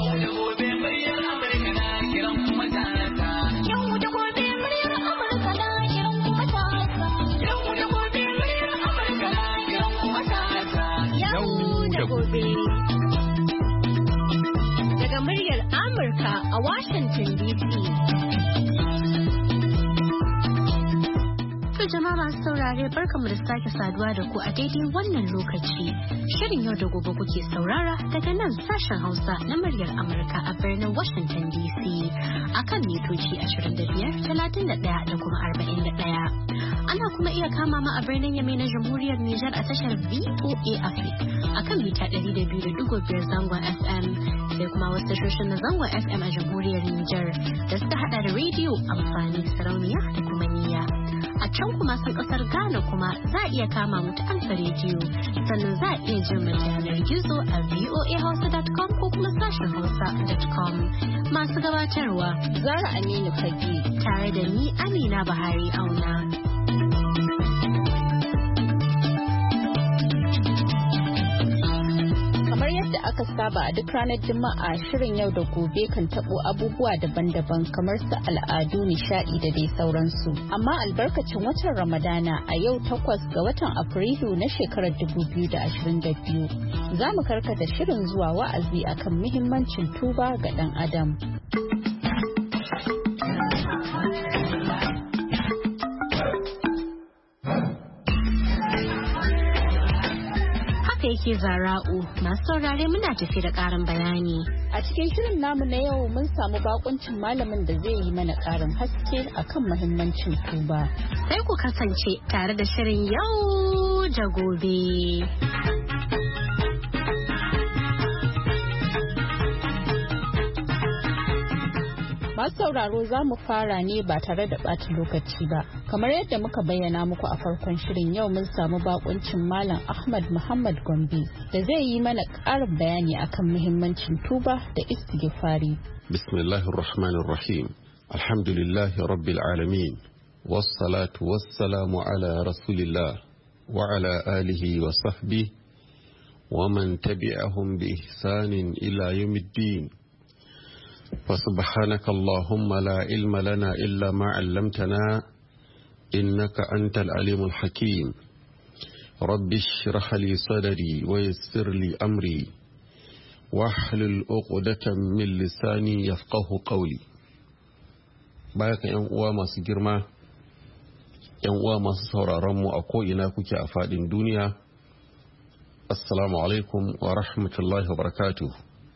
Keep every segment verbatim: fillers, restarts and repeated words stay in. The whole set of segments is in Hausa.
Daga muryar Amurka a Washington D C. To jama'a masu saurare barkamu da sake saduwa da ku a daidai wannan lokaci. Shirin yau da gobe kuke saurara daga nan sashen Hausa na muryar Amurka a birnin Washington D C akan mitoci ashirin da biyar, talatin da ɗaya da kuma arba'in da ɗaya. Ana kuma iya kama ma a birnin Yamai na Jamhuriyar Nijar a tashar V O A Africa akan mita ɗari da biyu da ɗigo biyar zangon F M, sai kuma wasu tashoshin na zangon F M a Jamhuriyar Nijar da suka hada da rediyo amfani sarauniya da kuma niyya. A can kuma sun kasar Ghana kuma za a iya kama mu ta Alfa rediyo, sannan za a iya jin mu yanar gizo a voa hausa dot com ko kuma sashen hausa dot com. Masu gabatarwa Zara Aminu Fage tare da ni Amina Bahari Auna. Aka saba a duk ranar Juma'a shirin yau da gobe kan tabo abubuwa daban-daban kamar su al'adu, nishadi da dai sauransu. Amma albarkacin watan Ramadana a yau takwas ga watan Afrilu na shekarar dubu biyu da ashirin da biyu za mu karkata shirin zuwa wa'azi akan muhimmancin tuba ga ɗan adam. Yake Zara'u masu saurare muna tafi da ƙarin bayani. A cikin shirin namu na yau mun samu bakuncin malamin da zai yi mana ƙarin haske akan muhimmancin tuba. Sai ku kasance tare da shirin yau da gobe. Masu sauraro za mu fara ne ba tare da ɓata lokaci ba. Kamar yadda muka bayyana muku a farkon shirin yau mun samu bakuncin Malam Ahmad Muhammad Gombe da zai yi mana ƙarin bayani akan muhimmancin tuba da istighfari. Bismillahir Rahmanir Rahim. Alhamdulillahi Rabbil Alamin. Wassalatu wassalamu ala Rasulillah wa ala alihi wa sahbihi wa man tabi'ahum bi ihsanin ila yawmiddin. فسبحانك اللهم لا علم لنا إلا ما علمتنا إنك أنت العليم الحكيم رب اشرح لي صدري ويسر لي أمري واحلل عقدة من لساني يفقه قولي. بايك yan uwa masu girma, yan uwa masu sauraron mu a ko'ina kuke a faɗin duniya, assalamu alaikum wa rahmatullahi wa barakatuh.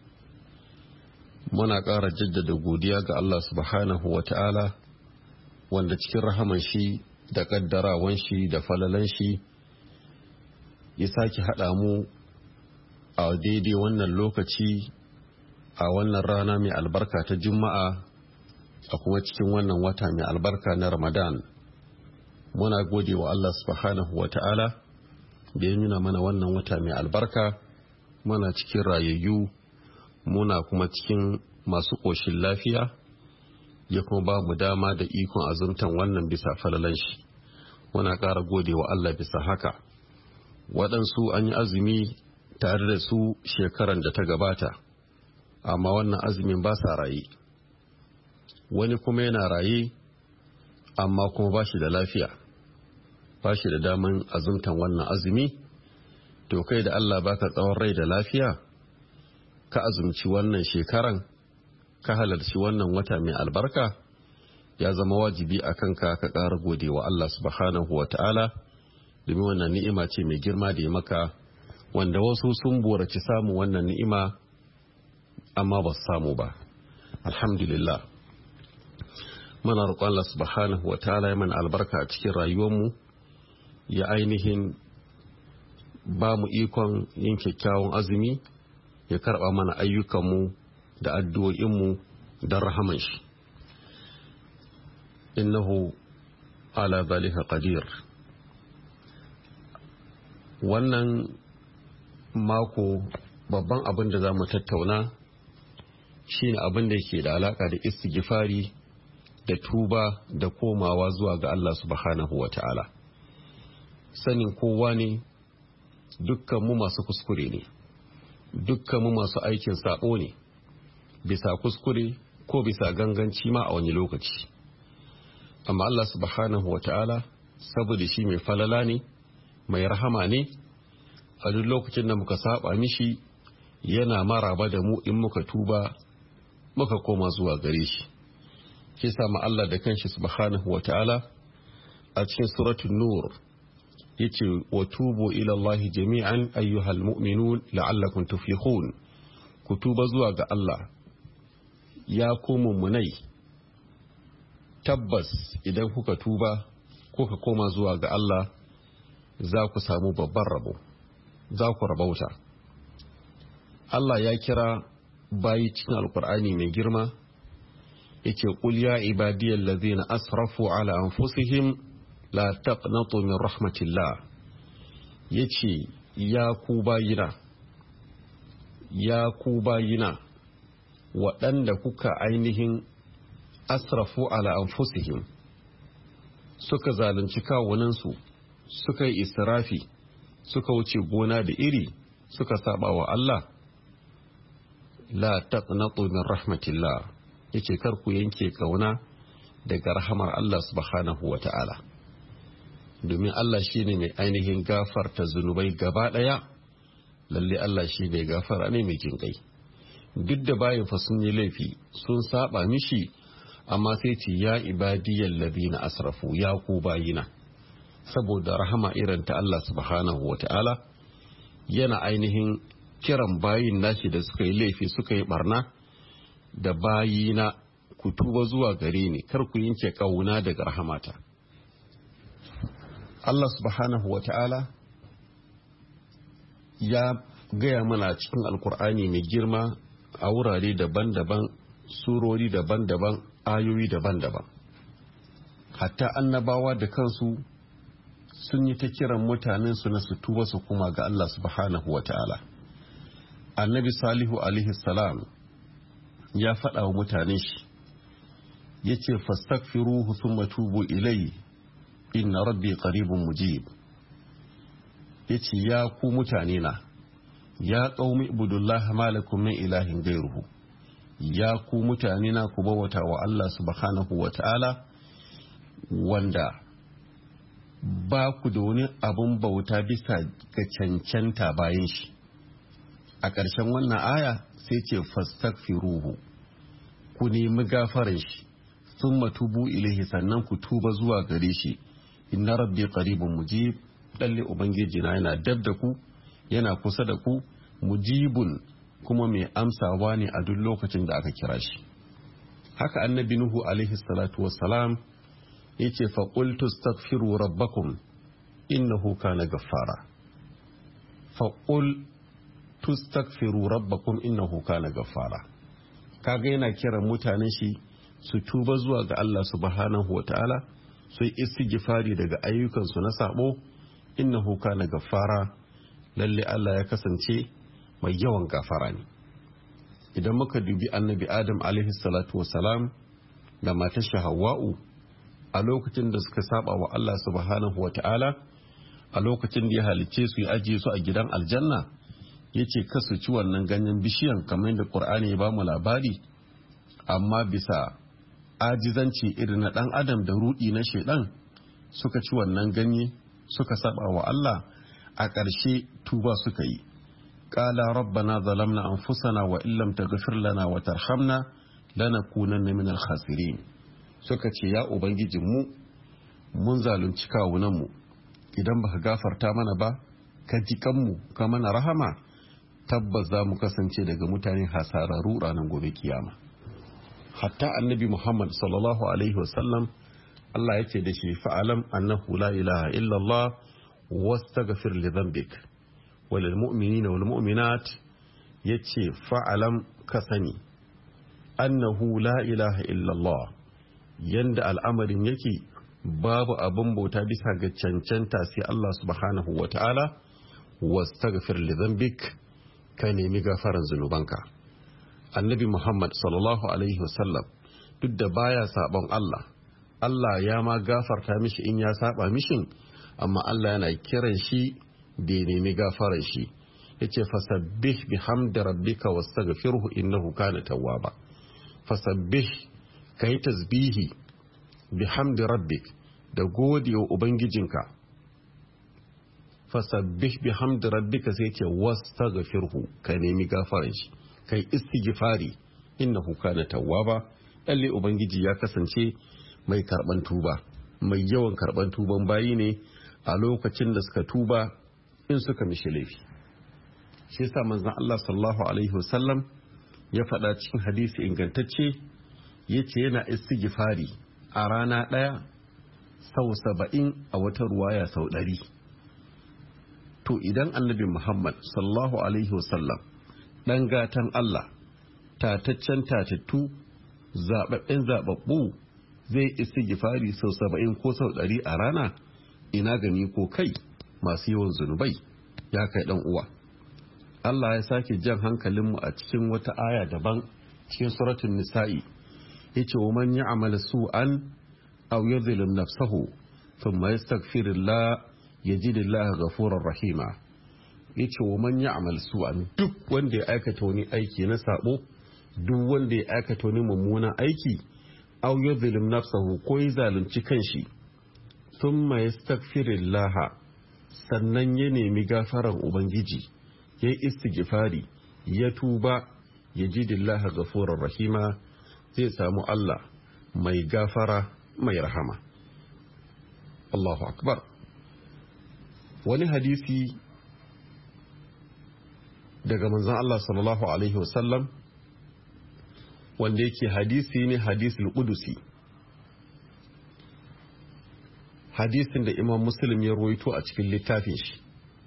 Muna ƙara jaddada godiya ga Allah subhanahu wa ta'ala wanda cikin rahaman shi da ƙaddarawan shi da falalan shi ya sake haɗa mu a daidai wannan lokaci a wannan rana mai albarka ta Juma'a a kuma cikin wannan wata mai albarka na Ramadan. Muna gode wa Allah subhanahu wa ta'ala da ya nuna mana wannan wata mai albarka, muna cikin rayayyu, muna kuma cikin masu ƙoshin lafiya, ya kuma ba mu dama da ikon azumtan wannan bisa falalan shi. Muna ƙara gode wa Allah bisa haka. Waɗansu an yi azumi tare da su shekaran da ta gabata, amma wannan azumin ba sa raye. Wani kuma yana raye, amma kuma ba shi da lafiya, ba shi da daman azumtan wannan azumi. To kai da Allah baka tsawon rai da lafiya, ka azumci wannan shekaran, ka halarci wannan wata mai albarka, ya zama wajibi a kanka ka ƙara gode wa Allah subhanahu wa ta'ala, domin wannan ni'ima ce mai girma da ya maka, wanda wasu sun buraci samun wannan ni'ima amma ba su samu ba. Alhamdulillah. Muna roƙon Allah subhanahu wa ta'ala ya mana albarka a cikin rayuwarmu, ya ainihin ba mu ikon yin kyakkyawan azumi, ya karɓa mana ayyukanmu da addu'o'inmu don rahaman shi. Innahu ala zalika qadir. Wannan mako babban abin da za mu tattauna shine abin da yake da alaka da istighfari da tuba da komawa zuwa ga Allah subhanahu wa ta'ala. Sanin kowa ne, dukkan mu masu kuskure ne, dukkan mu masu aikin sabo ne, bisa kuskure ko bisa ganganci ma a wani lokaci. Amma Allah subhanahu wa ta'ala saboda shi mai falala ne, mai rahama ne, a duk lokacin da muka saba mishi yana maraba da mu in muka tuba muka koma zuwa gare shi. Shi sama Allah da kanshi subhanahu wa ta'ala a cikin suratul nur yace wa tubu ila Allah jami'an ayyuhal mu'minun la'allakum tuflihun. Ku tuba zuwa ga Allah ya ku mummunai, tabbas idan kuka tuba kuka koma zuwa ga Allah za ku samu babban rabo, za ku rabauta. Allah ya kira bayi cikin alkur'ani mai girma yace qul ya ibadiyal ladzina asrafu ala anfusihim la taqnatu min rahmatillah. Yace ya ku bayina, ya ku bayina waɗanda kuka ainihin asrafu ala anfusihim, suka zalunci kawunansu, suka yi israfi, suka wuce gona da iri, suka saba wa Allah, la taqnatu min rahmatillah. Yace kar ku yanke kauna daga rahamar Allah subhanahu wa ta'ala, domin Allah shine mai ainihin gafarta zunubai gaba ɗaya. Lalle Allah shi mai gafara ne mai jinkai. Duk da bayan fa sun yi laifi sun saba mishi, amma sai ce ya ibadiyal ladina asrafu, ya ku bayina. Saboda rahama irin ta Allah subhanahu wa ta'ala yana ainihin kiran bayin nashi da suka yi laifi suka yi barna da bayina, ku tuba zuwa gare ni, kar ku yanke kauna daga rahamata. Allah subhanahu wa ta'ala ya gaya mana cikin alkur'ani mai girma a wurare daban-daban, surori daban-daban, ayoyi daban-daban. Hatta annabawa da kansu sun yi ta kiran mutanensu na su tuba su kuma ga Allah subhanahu wa ta'ala. Annabi Salihu alaihi salam ya faɗa wa mutanen shi, ya ce fastaghfiruhu thumma tubu ilayhi inna rabbi qaribun mujib. Ya ce ya ku mutane na, ya qaumi ibudullaha ma lakum min ilahin gairuhu. Ya ku mutane na, ku bawata wa Allah subhanahu wa ta'ala wanda ba ku da wani abun bauta bisa ga cancanta bayan shi. A ƙarshen wannan aya sai ce fastaghfiruhu, ku nemi gafaran shi, thumma tubu ilaihi, sannan ku tuba zuwa gare shi, inna rabbi qaribun mujib. Lalle ubangiji na yana dab da ku, yana kusa da ku, mujibun kuma mai amsawa ne a duk lokacin da aka kira shi. Haka annabi Nuhu alaihi salatu wassalam yace fa qultu astaghfiru rabbakum innahu kana ghaffara. Fa qul tustaghfiru rabbakum innahu kana ghaffara. Kaga yana kiran mutanen shi su tuba zuwa ga Allah subhanahu wataala, su yi istighfari daga ayyukansu na sabo. Innahu kana ghaffara, lalle Allah ya kasance mai yawan gafara ne. Idan muka dubi annabi Adam alaihi salatu wassalam da matar shi Hawwa'u a lokacin da suka saba wa Allah subhanahu wataala, a lokacin da ya halicce su ya ajiye su a gidan aljanna, yace kasu ci wannan ganyen bishiyan kamar yadda Qur'ani ya ba mu labari, amma bisa ajizanci irin na dan adam da rudi na shedan suka ci wannan ganye, suka saba wa Allah. A ƙarshe tuba suka yi, qala rabbana zalamna anfusana wa illam taghfir lana wa tarhamna lanakunanna minal khasirin. Suka ce ya ubangijin mu mun zalunci kawunan mu, idan baka gafarta mana ba ka ji kanmu ka mana rahama, tabbas za mu kasance daga mutane hasararru ranar gobe kiyama. Hatta annabi Muhammad sallallahu alaihi wasallam Allah ya ce da shi fa'alam annahu la ilaha illallah wastaghfir li dhanbik walil mu'minina wal mu'minat. Yace fa'alam ka sani annahu la ilaha illallah, yanda al'amarin yake babu abin bauta bisa ga cancanta sai Allah subhanahu wata'ala. Wastaghfir li dhanbik, ka nemi gafaran zunubanka. Annabi Muhammad sallallahu alaihi wasallam duk da baya sabon Allah, Allah ya ma gafarta mishi in ya saba mishin, amma Allah yana kiran shi da ya nemi gafaran shi. yace fasabbih bihamdi rabbika wastaghfirhu innahu kana tawwaba. Fasabbih, kai tasbihi, bihamdi rabbik, da godewa ubangijinka. Fasabbih bihamdi rabbika sai ce wastaghfirhu, ka nemi gafaran shi, kai istighfari, innahu kana tawwaba, lalle ubangiji ya kasance mai karban tuba, mai yawan karban tuban bayi ne a lokacin da suka tuba in suka mishi laifi. Shi yasa manzon Allah sallallahu alaihi wasallam ya faɗa cikin hadisi ingantacce, yace yana istighfari a rana ɗaya sau saba'in, a wata ruwaya sau ɗari. To idan annabi Muhammad sallallahu alaihi wasallam ɗan gatan Allah, tataccen tatattu, zaɓaɓɓen zaɓaɓɓu, zai istighfari sau saba'in ko sau ɗari a rana, ina gani ko kai masu yawan zunubai ya kai ɗan uwa. Allah ya sake jan hankalinmu a cikin wata aya daban cikin suratul nisa'i, yace wa man ya'mal su'an aw yadhlim nafsahu thumma yastaghfirullah yajidillaha ghafurur rahima. Yace wa man ya'mal su'an, duk wanda ya aikata wani aiki na sabo, duk wanda ya aikata wani mummunan aiki, aw yadhlim nafsahu, ko ya zalunci kanshi, thumma yastaghfirullah, sannan ya nemi gafaran ubangiji, ya yi istighfari, ya tuba, ya ji dillaha gafurar rahima, zai samu Allah mai gafara mai rahama. Allahu akbar. Wani hadisi daga manzon Allah sallallahu alaihi wasallam, wanda yake hadisi ne hadisul qudusi, hadisin da Imam Muslim ya ruwaito a cikin littafin shi.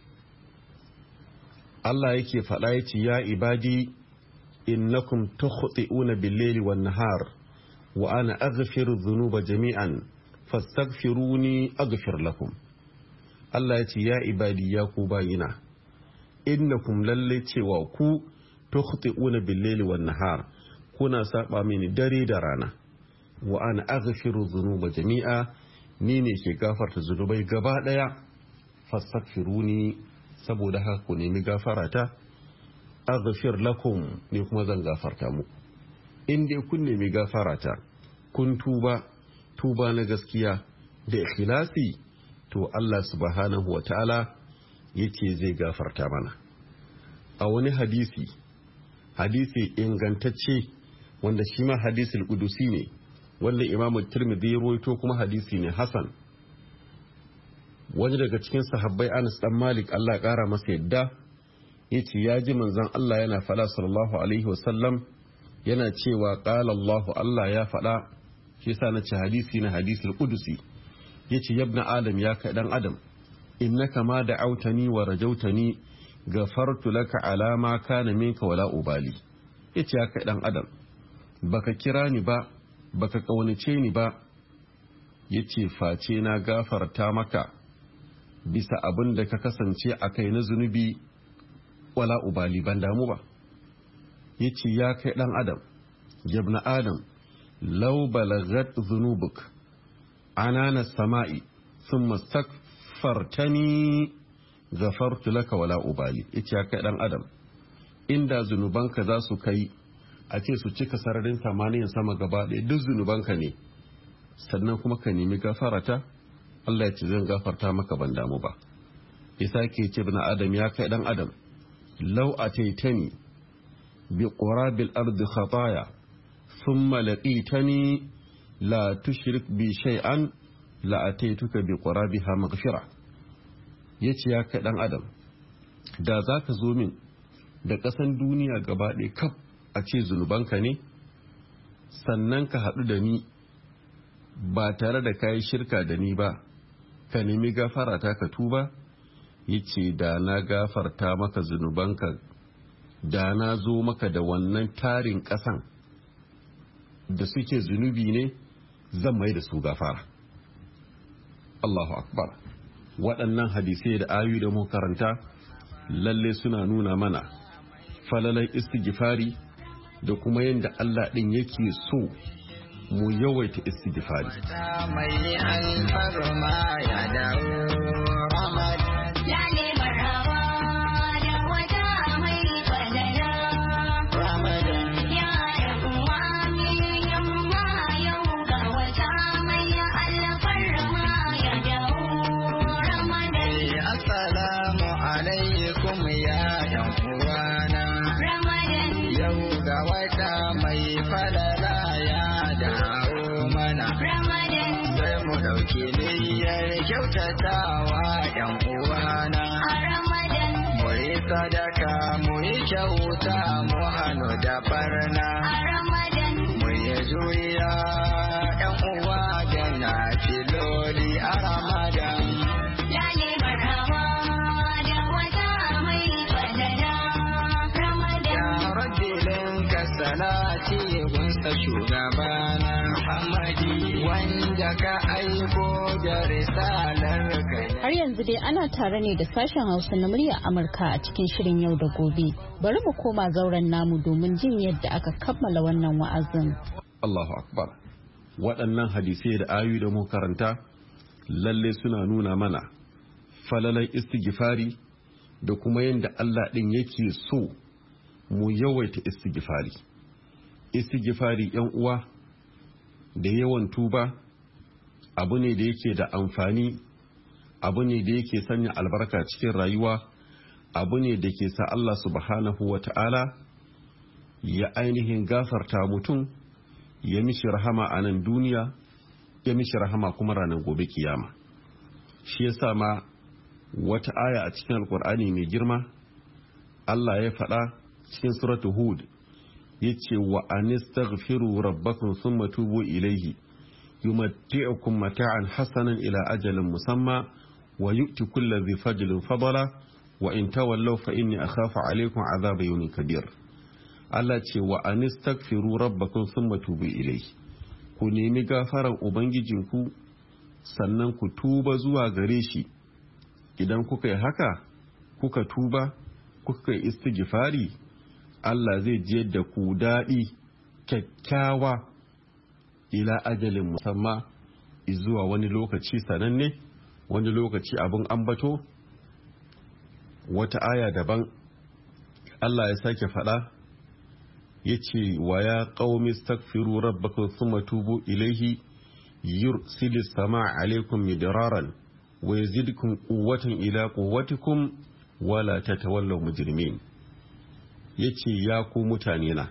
Allah yake faɗa ya ce, ya ibadi innakum tukhti'una bil-laili wan-nahar wa ana aghfiru dhunuba jami'an fastaghfiruni aghfir lakum. Allah ya ce, ya ibadi, ya ku bayina, innakum lalle cewa ku tukhti'una bil-laili wan-nahar, kuna saba mini dare da rana, wa ana aghfiru dhunuba jami'a, ni ne ke gafarta zunubai gaba daya, fastaghfiruni, saboda haka ku nemi gafarata, aghfir lakum, ne kuma zan gafarta muku. In dai kun nemi gafarata, kun tuba tuba na gaskiya da ikhlasi, to Allah subhanahu wataala yake zai gafarta mana. A wani hadisi hadisi ingantacce, wanda shi ma hadisul qudusi ne, wanda Imam Tirmidhi ya rawaito, kuma hadisi ne hasan. Wani daga cikin sahabbai, Anas dan Malik, Allah ya kara masa yadda, yace ya ji manzon Allah yana faɗa sallallahu alaihi wasallam, yana cewa qala Allah, Allah ya faɗa. Shi yasa na ce hadisi na hadisul qudusi. Yace ya ibn adam, ya kai dan adam, innaka ma da'autani wa rajautani gafartu laka ala ma kana minka wala ubali. Yace ya kai dan adam, baka kira ni ba, baka kaunace ni ba, yace face na gafarta maka bisa abin da ka kasance a kai na zunubi, wala ubali, ban damu ba. Yace ya kai dan adam, yabna adam, law balagat dhunubuk anana samai thumma astaghfartani ghafartu laka wala ubali. Yace ya kai dan adam, inda zunubanka za su kai a ce su cika sararin samaniyan sama gaba ɗaya, duk zunubanka ne, sannan kuma ka nemi gafarata, Allah ya ce zan gafarta maka, ban damu ba. Isa ke ce bin adam, ya kai dan adam, law ataitani bi qurabil ardi khataya thumma laqitani la tushrik bi shay'an la ataituka bi qurabiha maghfira. Yace ya kai dan adam, da zaka zo min da ƙasan duniya gaba ɗaya kaf a ce zunubanka ne, sannan ka haɗu da ni ba tare da kayi shirka da ni ba, ka nemi gafara ta ka tuba, yace da na gafarta maka zunubanka, da na zo maka da wannan tarin ƙasan da suke zunubi ne, zan mai da su gafara. Allahu akbar. Waɗannan hadisai da ayu da mu karanta lalle suna nuna mana falalai istighfari da kuma yadda Allah ɗin yake so mu yawaita istighfari. Ya ne marawa da wata kyautatawa yan uwana a Ramadan mu yi sadaka mu yi kyauta mu hannu da barna a Ramadan mu yi juriya yan uwa da na filoli a Ramadan lale marhaba da wata mai fadala Ramadan ya rajulin ka salati gunsa shugabana Muhammadi wanda ka aiko da risalar kai. Har yanzu dai ana tare ne da sashen Hausa na muryar Amurka a cikin shirin yau da gobe. Bari mu koma zauren namu domin jin yadda aka kammala wannan wa'azin. Allahu Akbar. Waɗannan hadisai da ayu da mu karanta lalle suna nuna mana falalan istighfari da kuma yadda Allah ɗin yake so mu yawaita istighfari. Istighfari yan uwa da yawan tuba abu ne da yake da amfani, abu ne da yake sanya albarka cikin rayuwa, abu ne da ke sa Allah subhanahu wa ta'ala ya ainihin gafarta mutum, ya mishi rahama a nan duniya, ya mishi rahama kuma ranar gobe kiyama. Shi yasa ma wata aya a cikin alkur'ani mai girma Allah ya faɗa cikin suratu Hud yace wa anistaghfiru rabbakum thumma tubu ilayhi yumatti'ukum mata'an hasanan ila ajalin musamma wa yu'ti kulli dhi fadlin fadla wa in tawallaw fa inni akhafu alaykum adhab yawmin kabir. Allah ce wa anistaghfiru rabbakum thumma tubu ilayhi, ku nemi gafaran ubangijinku sannan ku tuba zuwa gare shi. Idan kuka yi haka, kuka tuba, kuka yi istighfari, Allah zai jiyar da ku daɗi kyakkyawa ila ajalin musamma zuwa wani lokaci sananne, wani lokaci abin ambato. Wata aya daban Allah ya sake faɗa ya ce wa ya qaumi astaghfiru rabbakum thumma tubu ilayhi yursilis samaa alaykum midraran wa yazidkum quwwatan ila quwwatikum wala tatawallaw mujrimin. yace ya ku mutane na,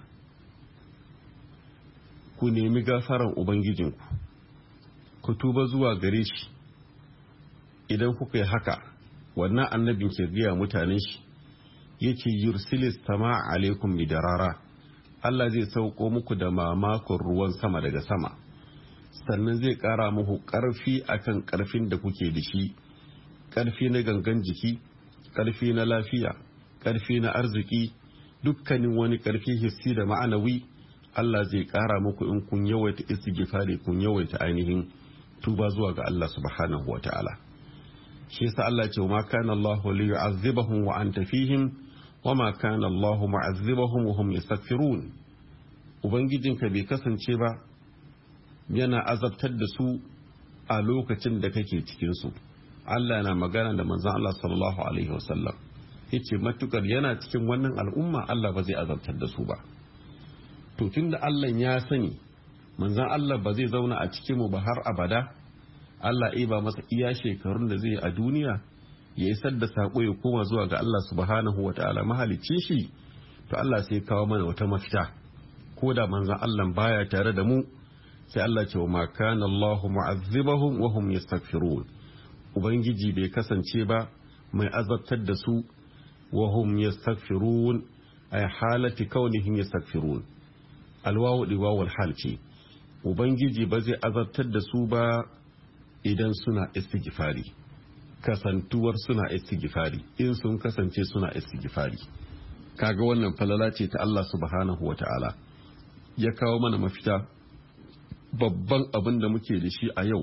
ku nemi gafaran ubangijinku, ku tuba zuwa gare shi. Idan kuka yi haka, wannan annabin ke gaya mutanen shi yace yursilis samaa alaikum midrara, Allah zai sauko muku da mamakon ruwan sama daga sama, sannan zai kara muku karfi akan karfin da kuke da shi, karfi na gangan jiki, karfi na lafiya, karfi na arziki, dukkanin wani karfi hissi da ma'anawi. Allah zai kara muku in kun yawaita istighfari, kun yawaita ainihin tuba zuwa ga Allah subhanahu wata'ala. shi yasa Allah ce ma kana Allah li yu'azzibahum wa anta fihim wa ma kana Allah mu'azzibahum wa hum yastaghfirun. Ubangijinka bai kasance ba yana azabtar da su a lokacin da kake cikin su. Allah na magana da manzon Allah sallallahu alaihi wasallam, yace matukar yana cikin wannan al'umma Allah ba zai azabtar da su ba. To tunda Allah ya sani manzon Allah ba zai zauna a cikin mu ba har abada, Allah ya ba masa iya shekarun da zai a duniya ya isar da sako ya koma zuwa ga Allah subhanahu wataala mahalicci shi. To Allah sai kawo mana wata mafita, ko da manzon Allah baya tare da mu, sai Allah ce wa ma kana Allahu mu'azzibahum wa hum yastaghfirun. Ubangiji bai kasance ba mai azabtar da su wa hum yastaghfirun, ay halati kaunihim yastaghfirun. Alwawu diwawul hal ce, Ubangiji ba zai azabtar da su ba idan suna istighfari, kasantuwar suna istighfari, in sun kasance suna istighfari. Kaga wannan falala ce ta Allah subhanahu wata'ala ya kawo mana mafita. Babban abin da muke da shi a yau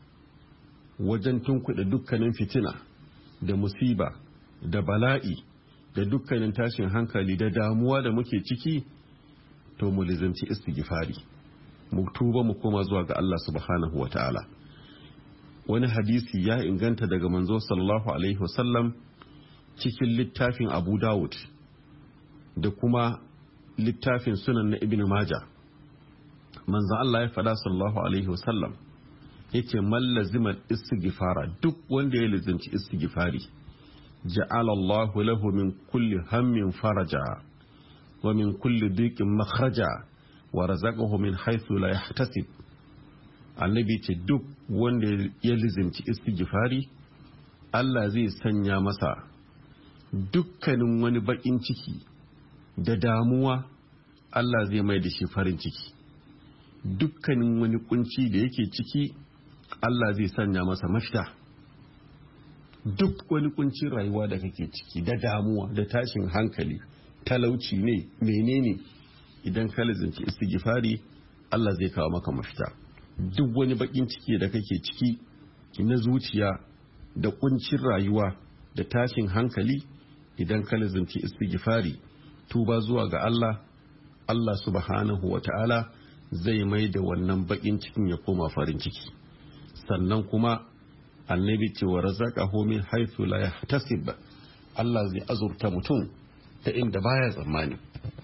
wajen tunkuɗe dukkanin fitina da musiba da bala'i da dukkanin tashin hankali da damuwa da muke ciki, to mu lizanci istighfari, mu tuba mu koma zuwa ga Allah subhanahu wata'ala. Wani hadisi ya inganta daga manzo sallallahu alaihi wasallam cikin littafin Abu Dawud da kuma littafin sunan na Ibn Majah. Manzo Allah ya faɗa sallallahu alaihi wasallam yake man lazima istighfara, duk wanda ya lazimci istighfari, ja'ala Allahu lahu min kulli hammin faraja wa min kulli dhiqin makhraja wa razaqahu min haythu la yahtasib. annabi ce duk wanda ya lizimci istighfari Allah zai sanya masa dukkanin wani bakin ciki da damuwa, Allah zai mai da shi farin ciki. Dukkanin wani kunci da yake ciki Allah zai sanya masa mafita. Duk wani kuncin rayuwa da kake ciki da damuwa da tashin hankali, talauci ne menene, idan ka lizinci istighfari Allah zai kawo maka mafita. Duk wani bakin ciki da kake ciki na zuciya da kuncin rayuwa da tashin hankali, idan ka lizinci istighfari tuba zuwa ga Allah, Allah subhanahu wa ta'ala zai mai da wannan bakin cikin ya koma farin ciki. Sannan kuma annabi ce wa razaqahu min haythu la yahtasib, Allah zai azurta mutum ta inda baya tsammani.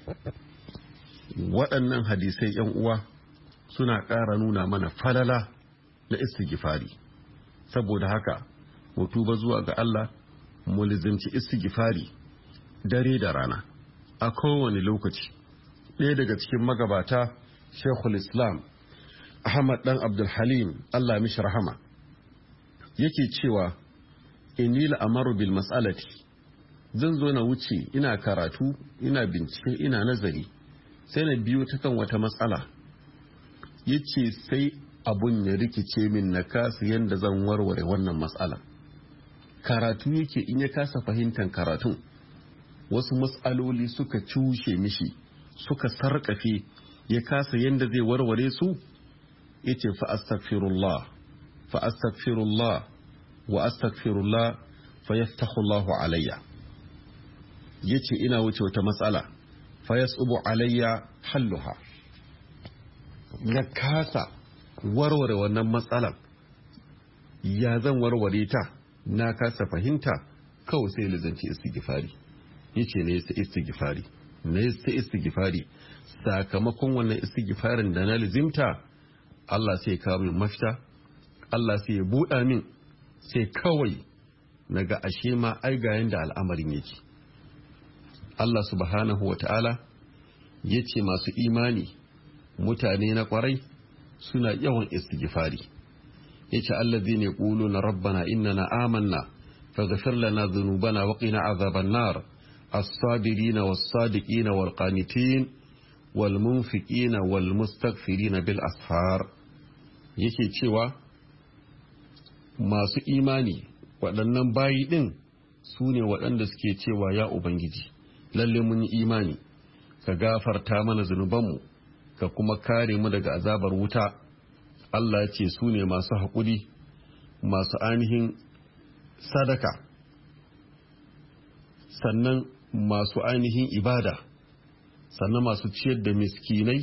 Waɗannan hadisai yan uwa suna ƙara nuna mana falala na istighfari. Saboda haka mu tuba zuwa ga Allah, mu lizimci istighfari dare da rana a kowane lokaci. Ɗaya daga cikin magabata Sheikhul Islam Ahmad dan Abdul Halim, Allah mishi rahama, yake cewa inni la'amaru bil mas'alati, zan zo na wuce ina karatu ina bincike ina nazari sai na biyo ta kan wata matsala, yace sai abun ya rikice min na kasa yanda zan warware wannan matsala. Karatu yake in ya kasa fahimtar karatun, wasu matsaloli suka cushe mishi suka sarƙafe ya kasa yanda zai warware su, yace fa astaghfirullah fa astaghfirullah wa astaghfirullah fa yaftahu Allahu alayya. Yace ina wuce wata matsala fa yasubu alayya halluha, na kasa warware wannan matsalar, ya zan warware ta, na kasa fahimta, kawai sai lizanci istighfari. Yace ne sai istighfari ne sai istighfari sakamakon wannan istighfarin da na lizimta, Allah sai ya kawo min mafita, Allah sai ya buɗa min, sai kawai naga ashe ma ai ga yanda al'amarin yake. Allah subhanahu wa ta'ala yace masu imani, mutane na kwarai suna yawan istighfari. Yace allazina yaquluna rabbana innana amanna faghfir lana dhunubana wa qina adhaban nar as-sabirina was-sadiqina wal-qanitin wal-munfiqina wal-mustaghfirina bil ashar. Yake cewa masu imani waɗannan bayi ɗin su ne waɗanda suke cewa ya Ubangiji, lalle mun yi imani, ka gafarta mana zunubanmu ka kuma kare mu daga azabar wuta. Allah ce su ne masu haƙuri, masu ainihin sadaka, sannan masu ainihin ibada, sannan masu ciyar da miskinai,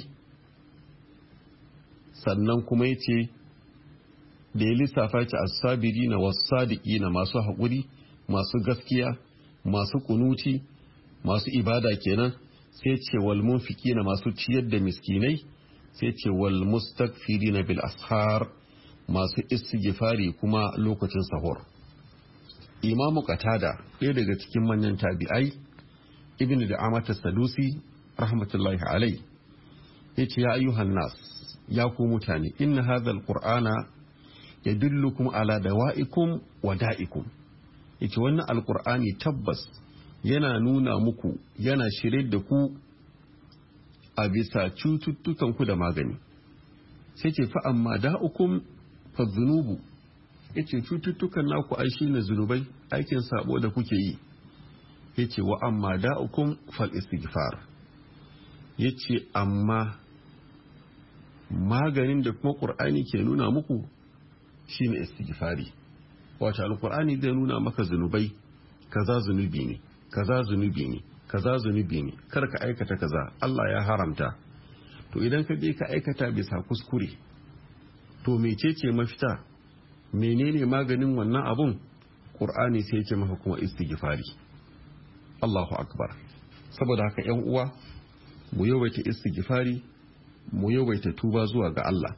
sannan kuma yace da ya lissafa ce as-sabiri na was-sadiki na masu haƙuri, masu gaskiya, masu kunuti, masu ibada kenan, sai ce wal munfiqina masu ciyar da miskinai, sai ce wal mustaghfirina bil ashar masu istighfari kuma lokacin sahur. Imamu Qatada, ɗaya daga cikin manyan tabi'ai, Ibn Da'amat as-Sadusi rahmatullahi alai, yace ya ayyuhan nas, ya ku mutane, inna hadha al-qur'ana yadullukum ala dawa'ikum wa da'ikum. Yace wannan alqur'ani tabbas yana nuna muku, yana shirye da ku a bisa cututtukan ku da magani. Sai ce fa amma da'ukum fa dhunubu, yace cututtukan naku ai shine zunubai, aikin sabo da kuke yi. Yace wa amma da'ukum fal istighfar, yace amma maganin da kuma qur'ani ke nuna muku shine istighfari. Wato alqur'ani zai nuna maka zunubai, kaza zunubi ne, kaza zunubi ne, kaza zunubi ne, kar ka aikata kaza, Allah ya haramta. To idan ka je ka aikata bisa kuskure, to mecece mafita? Menene maganin wannan abun? Qur'ani sai yake maka kuma istighfari. Allahu akbar. Saboda haka ƴan uwa, mu yawaita istighfari, mu yawaita tuba zuwa ga Allah.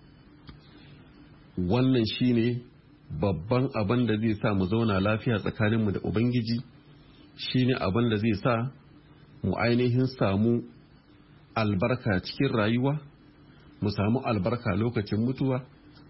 Wannan shine babban abin da zai sa mu zauna lafiya tsakaninmu da Ubangiji, shine abin da zai sa mu ainihin samu albarka cikin rayuwa, mu samu albarka lokacin mutuwa,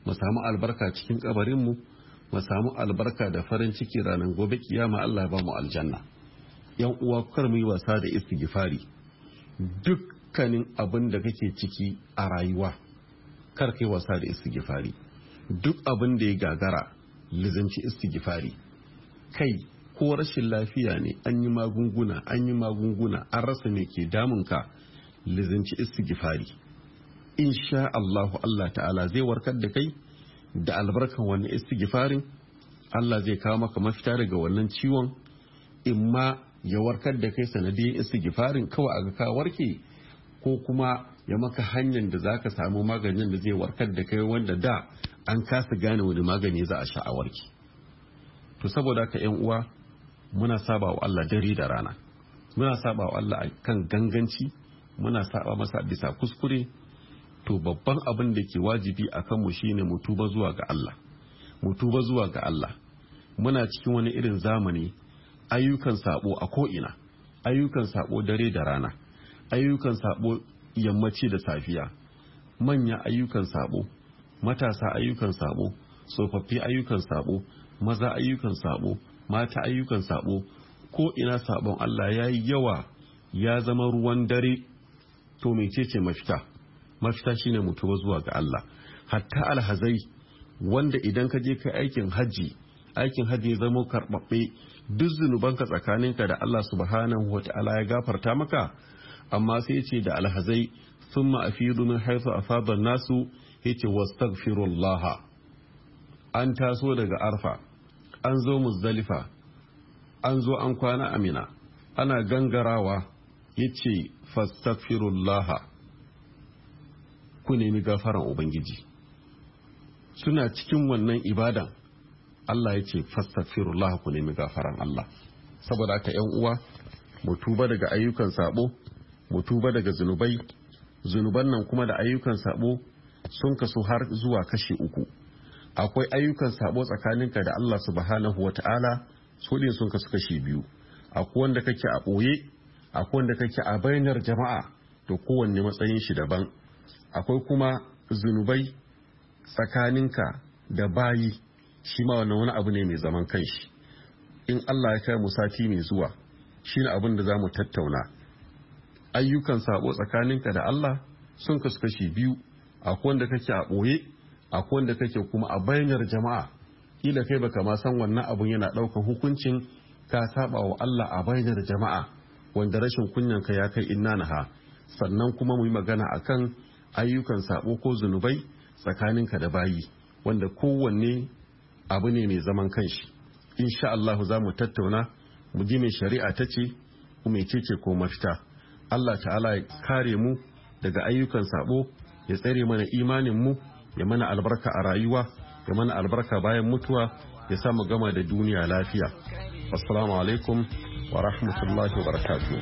mu samu albarka cikin kabarinmu, mu samu albarka da farin ciki ranar gobe kiyama. Allah ya ba mu aljanna. yan uwa, kar mu yi wasa da istighfari. Dukkanin abin da kake ciki a rayuwa, kar kai wasa da istighfari. Duk abin da ya gagara, lizanci istighfari. Kai ko rashin lafiya ne, an yi magunguna an yi magunguna an rasa me ke damunka, lizanci istighfari. Insha Allahu Allah ta'ala zai warkar da kai da albarkan wannan istighfarin. Allah zai kawo maka mafita daga wannan ciwon, imma ya warkar da kai sanadiyar istighfarin kawai a ga ka warke, ko kuma ya maka hanyar da zaka samu maganin da zai warkar da kai wanda da an kasa gane wani magani za a sha a warke. To saboda haka yan uwa, muna saba wa Allah dare da rana, muna saba wa Allah kan ganganci, muna saba masa bisa kuskure. To babban abin da ke wajibi a kanmu shine mu tuba zuwa ga Allah, mu tuba zuwa ga Allah. Muna cikin wani irin zamani, ayyukan sabo a ko'ina, ayyukan sabo dare da rana, ayyukan sabo yammaci da safiya, manya ayyukan sabo, matasa ayyukan sabo, tsofaffi ayyukan sabo, maza ayyukan sabo, mata ayyukan sabo. Ko ina sabon Allah ya yi yawa, ya zama ruwan dare. To mecece mafita? Mafita shine mu tuba zuwa ga Allah. Hatta alhazai, wanda idan ka je kai aikin haji, aikin haji zama karɓaɓɓe, duk zunubanka tsakaninka da Allah subhanahu wa ta'ala ya gafarta maka. Amma sai ce da alhazai, thumma afidu min haythu afada nasu, yace wastaghfirullah. An taso daga Arfa, an zo Muzdalifa, an zo an kwana Amina, ana gangarawa, yace fastaghfirullah, ku nemi gafaran Ubangiji. Suna cikin wannan ibadan, Allah ya ce fastaghfirullah, ku nemi gafaran Allah. Saboda haka yan uwa, mu tuba daga ayyukan sabo, mu tuba daga zunubai. Zunuban nan kuma da ayyukan sabo sun kasu har zuwa kashi uku. Akwai ayyukan sabo tsakaninka da Allah subhanahu wata'ala, su din sun kasu kashi biyu. Akwai wanda kake a ɓoye, akwai wanda kake a bainar jama'a, to kowanne matsayin shi daban. Akwai kuma zunubai tsakaninka da bayi, shi ma wannan wani abu ne mai zaman kanshi. In Allah ya kai mu sati mai zuwa, shi ne abin da za mu tattauna. Ayyukan sabo tsakaninka da Allah sun kasu kashi biyu. Akwai wanda kake a ɓoye, akwai wanda kake kuma a bainar jama'a. Kila kai baka ma san wannan abun yana ɗaukan hukuncin ka saba wa Allah a bainar jama'a, wanda rashin kunyanka ya kai inna naha. Sannan kuma mu yi magana akan ayyukan sabo ko zunubai tsakaninka da bayi, wanda kowanne abu ne mai zaman kanshi. Insha Allah za mu tattauna, mu ji mai shari'a ta ce, kuma ce ce ko mafita. Allah ta'ala ya kare mu daga ayyukan sabo, ya tsare mana imanin mu, ya mana albarka a rayuwa, ya mana albarka bayan mutuwa, ya sa mu gama da duniya lafiya. Assalamu alaikum wa rahmatullahi wa barakatuh.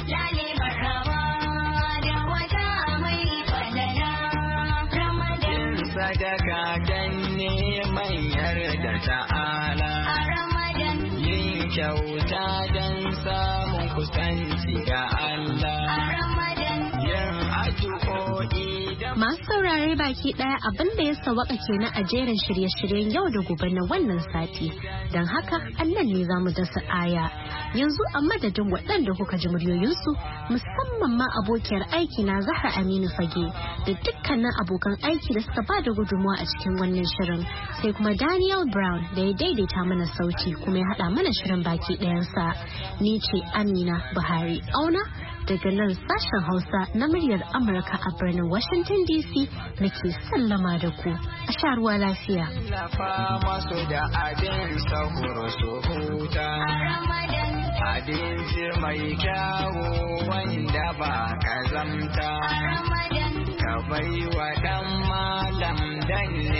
Sadaka dan neman yarda ta'ala, a Ramadan yin kyauta dan samun kusanci ga Allah, a Ramadan yin addu'o'i da masu saurare baki daya abin da ya sawaka kenan a jerin shirye-shiryen yau da gobe na wannan sati. Don haka annan ne za mu dasa aya. Yanzu a madadin waɗanda kuka ji muryoyinsu, musamman ma abokiyar aiki na Zahra Aminu Fage da dukkanin abokan aiki da suka ba da gudunmawa a cikin wannan shirin, sai kuma Daniel Brown da ya daidaita mana sauti kuma ya haɗa mana shirin baki ɗayansa. Ni ce Amina Buhari Auna daga nan sashen Hausa na muryar Amurka a birnin Washington D C nake sallama da ku. A sha ruwa lafiya. masu da abin sahuru su huta. Abinci mai kyawu wanda ba kazamta. Ka bai wa ɗan malam dan